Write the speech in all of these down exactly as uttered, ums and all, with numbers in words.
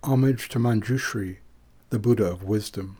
Homage to Manjushri, the Buddha of wisdom.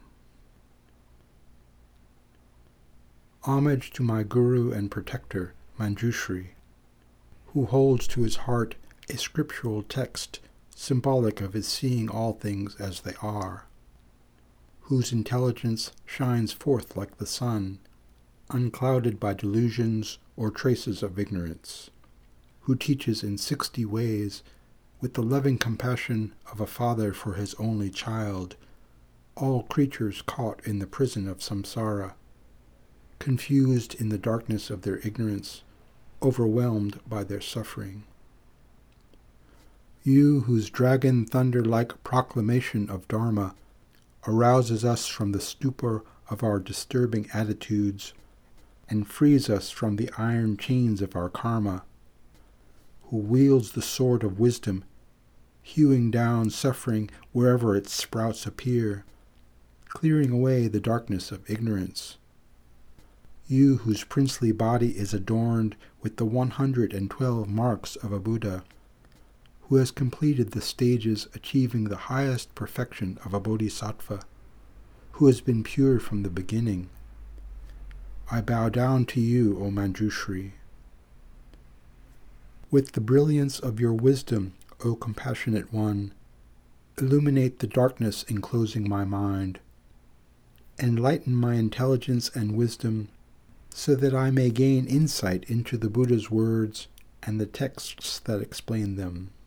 Homage to my Guru and Protector, Manjushri, who holds to his heart a scriptural text symbolic of his seeing all things as they are, whose intelligence shines forth like the sun, unclouded by delusions or traces of ignorance, who teaches in sixty ways with the loving compassion of a father for his only child, all creatures caught in the prison of samsara, confused in the darkness of their ignorance, overwhelmed by their suffering. You whose dragon thunder-like proclamation of Dharma arouses us from the stupor of our disturbing attitudes and frees us from the iron chains of our karma, who wields the sword of wisdom, hewing down suffering wherever its sprouts appear, clearing away the darkness of ignorance. You whose princely body is adorned with the one hundred and twelve marks of a Buddha, who has completed the stages achieving the highest perfection of a bodhisattva, who has been pure from the beginning. I bow down to you, O Manjushri. With the brilliance of your wisdom, O compassionate one, illuminate the darkness enclosing my mind. Enlighten my intelligence and wisdom, so that I may gain insight into the Buddha's words and the texts that explain them.